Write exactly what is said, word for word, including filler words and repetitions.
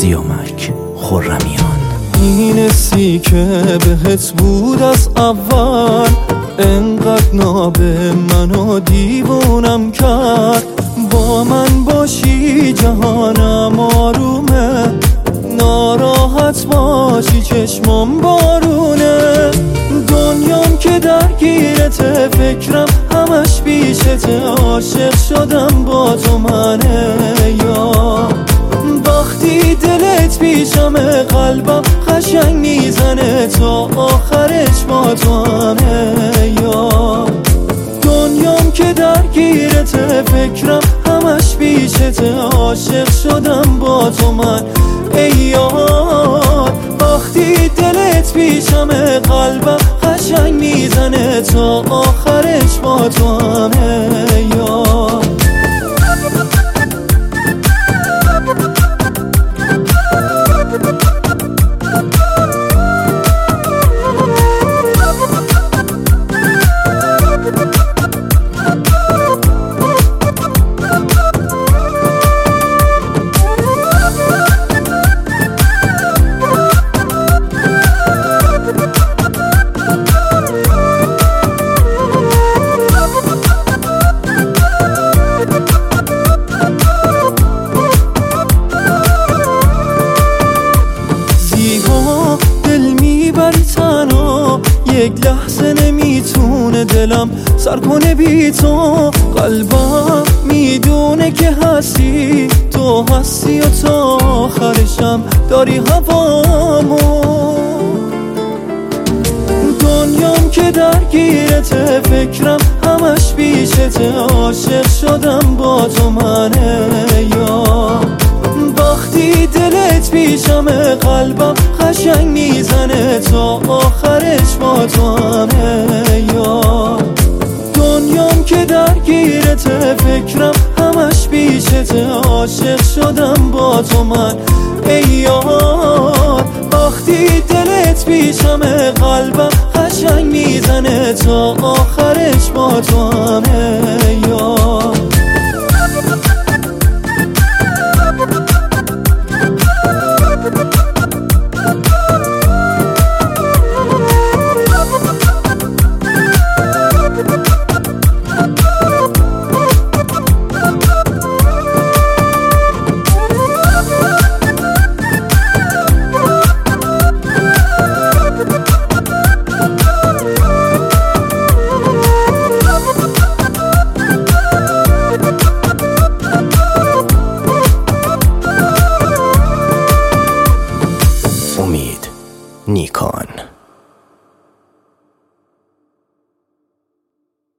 سیامک خرمیان. این حسی که بهت بود از اول انقدر نابه منو دیوونم کرد. با من باشی جهانم آرومه، ناراحت باشی چشمام بارونه. دنیام که درگیرته، فکرم همش بیشته، عاشق شدم با تو منه یا وقتی دلت پیشمه قلبم قشنگ میزنه تا آخرش با تو همه یا دنیام که درگیرته، فکرم همش بیشته، عاشق شدم با تو من ای یار. وقتی دلت پیشمه قلبم قشنگ میزنه تا آخرش با تو همه یار. یک لحظه نمیتونه دلم سر کنه بی تو، قلبم میدونه که هستی، تو هستی و تا آخرشم داری هوامو. دنیام که درگیرته، فکرم همش بیشته، عاشق شدم با تو منه یا وقتی دلت پیشمه قلبم قشنگ میزنه تا آخرش با تو همه یا دنیام که درگیرته، فکرم همش بیشته، عاشق شدم با تو من ای یار. وقتی دلت پیشمه قلبم قشنگ میزنه تا آخرش با تو همه یار. امید نیکان.